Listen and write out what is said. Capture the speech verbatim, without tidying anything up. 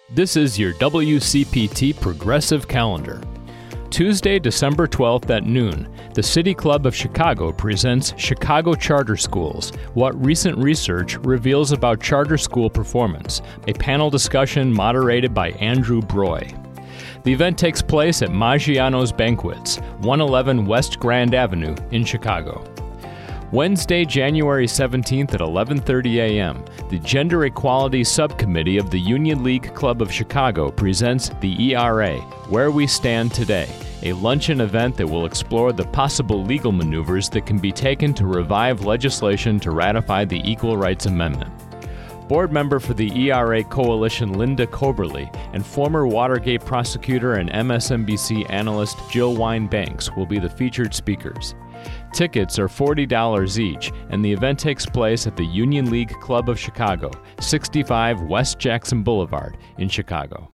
This is your W C P T Progressive Calendar. Tuesday, December twelfth at noon, the City Club of Chicago presents Chicago Charter Schools, What Recent Research Reveals About Charter School Performance, a panel discussion moderated by Andrew Broy. The event takes place at Maggiano's Banquets, one eleven West Grand Avenue in Chicago. Wednesday, January seventeenth at eleven thirty a.m., the Gender Equality Subcommittee of the Union League Club of Chicago presents the E R A, Where We Stand Today, a luncheon event that will explore the possible legal maneuvers that can be taken to revive legislation to ratify the Equal Rights Amendment. Board member for the E R A Coalition Linda Koberly and former Watergate prosecutor and M S N B C analyst Jill Wine-Banks will be the featured speakers. Tickets are forty dollars each, and the event takes place at the Union League Club of Chicago, sixty-five West Jackson Boulevard in Chicago.